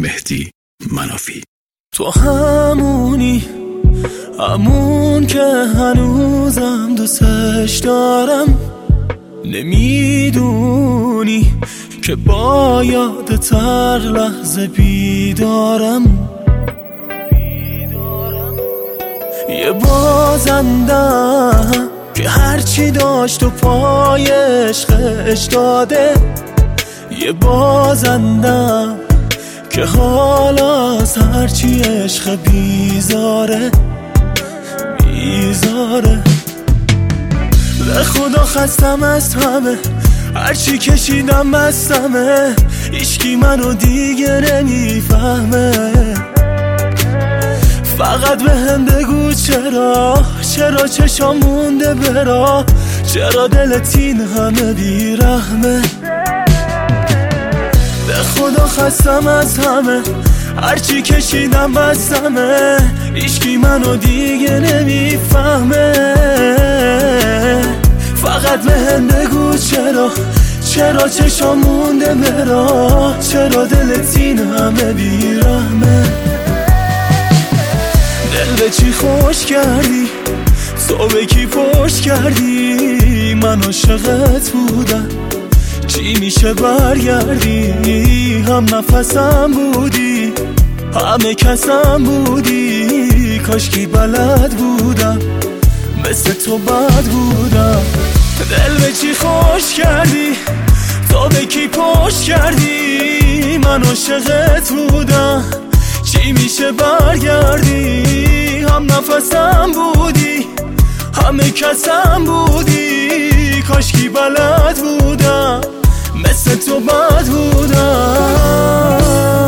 مهدی منافی. تو همون که هنوزم دوستش دارم، نمیدونی که با یادت هر لحظه بیدارم. یه بازندم که هرچی داشت و پای عشقش داده، یه بازندم که حالا از هرچی عشق بیزاره. به خدا خستم از همه، هرچی کشیدم بستمه، هیچکی منو دیگه نمیفهمه. فقط به هم بگو چرا چشام مونده برا، چرا دلت این همه بیرحمه. به خدا خستم از همه، هرچی کشیدم بستمه، هیچکی منو دیگه نمیفهمه. فقط به هم بگو چرا چشام مونده برا، چرا دلت این همه بیرحمه. دل به چی خوش کردی، تو به کی پشت کردی، من عاشقت بودم، چی میشه برگردی؟ هم نفسم بودی، همه کسم بودی، کاشکی بلد بودم مثل تو بد بودم. دل به چی خوش کردی، تو به کی پشت کردی، من عاشقت بودم، چی میشه برگردی؟ هم نفسم بودی، همه کسم بودی، کاشکی بلد بودم مثل تو بد بودم.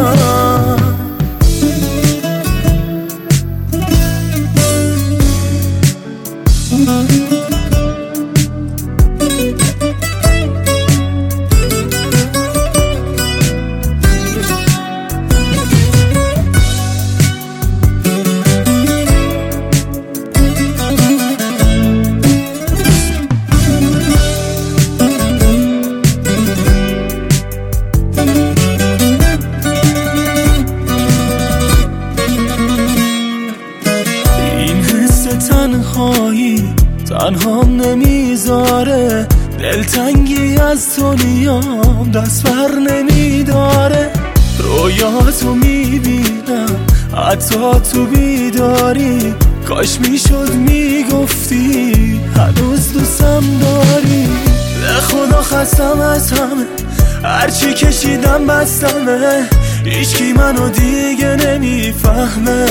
تنهام نمیذاره، دلتنگی از تو نیام دست بر نمیداره. رویاتو میبینم حتی تو بیداری، کاش میشد میگفتی هنوز دوستم داری. به خدا خستم از همه، هرچی کشیدم بستمه، هیچکی منو دیگه نمیفهمه.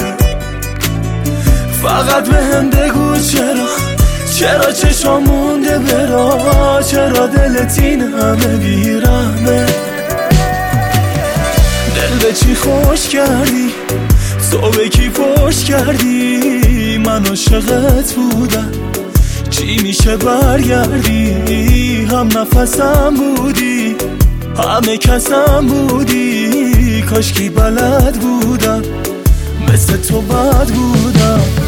فقط به هم بگو چرا چشام مونده برا، چرا دلت این همه بیرحمه. دل به چی خوش کردی، تو به کی پشت کردی، من عاشقت بودم، چی میشه برگردی؟ هم نفسم بودی، همه کسم بودی، کاشکی بلد بودم مثل تو بد بودم.